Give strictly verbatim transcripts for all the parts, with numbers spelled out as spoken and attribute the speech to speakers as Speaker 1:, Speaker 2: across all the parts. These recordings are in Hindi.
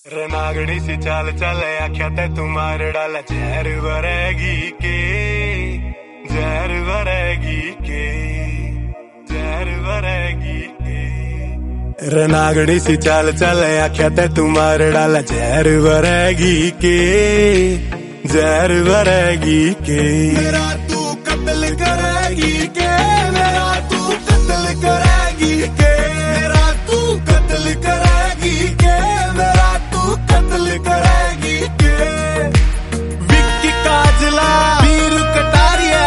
Speaker 1: रनागड़ी सी चाल चल आख्या ते तुम्हार डाला जहर भरेगी के जहर भरेगी के जहर भरेगी के रनागड़ी सी चाल चल आख्या ते तुम्हार डाला जहर भरेगी के जहर भरेगी के मेरा तू कत्ल करेगी के मेरा तू कत्ल करेगी के मेरा तू कत्ल करेगी के मेरा तू कत्ल करेगी के विक्की काजला वीरू कटारिया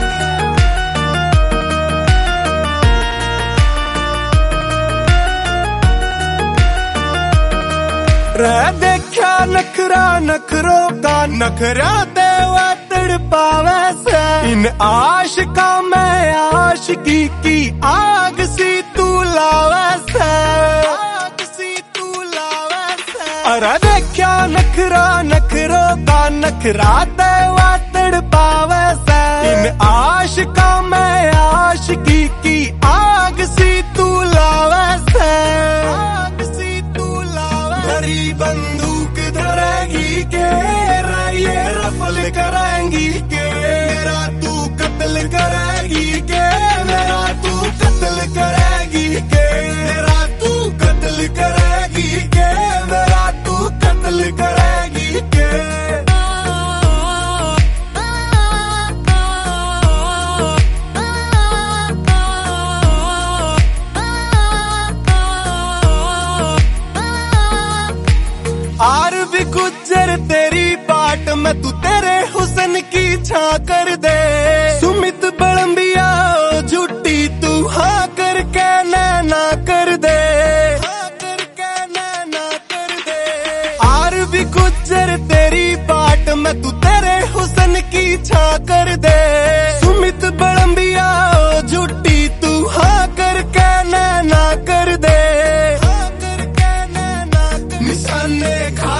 Speaker 1: रह देखा नखरा नखरो का नखरा ते तड़ पावे से इन आशिका में आशिकी की आग सी तू लावे से आग सी तू लावे से अरे देखा नखरा नखरो का नखरा ते तड़ पावे से इन आशिका में आशिकी की आग सी तू लावे से आग सी तू लावे भरी बंदूक धरेगी के ये रफल करेंगी के मेरा तू कत्ल करेगी के मेरा तू कत्ल करेगी के मेरा तू कत्ल करेगी के मेरा तू कत्ल करेगी के आर भी गुजर तेरी बाट में तू तेरे हुस्न की छा कर दे सुमित बड़म्बिया झूठी तू हाँ करके नैना कर दे हाँ करके नैना कर दे आर भी गुजर तेरी बाट में तू तेरे हुस्न की छा कर दे सुमित बड़म्बिया झूठी तू हाँ करके नैना कर दे हाँ करके नैना कर निशाने खा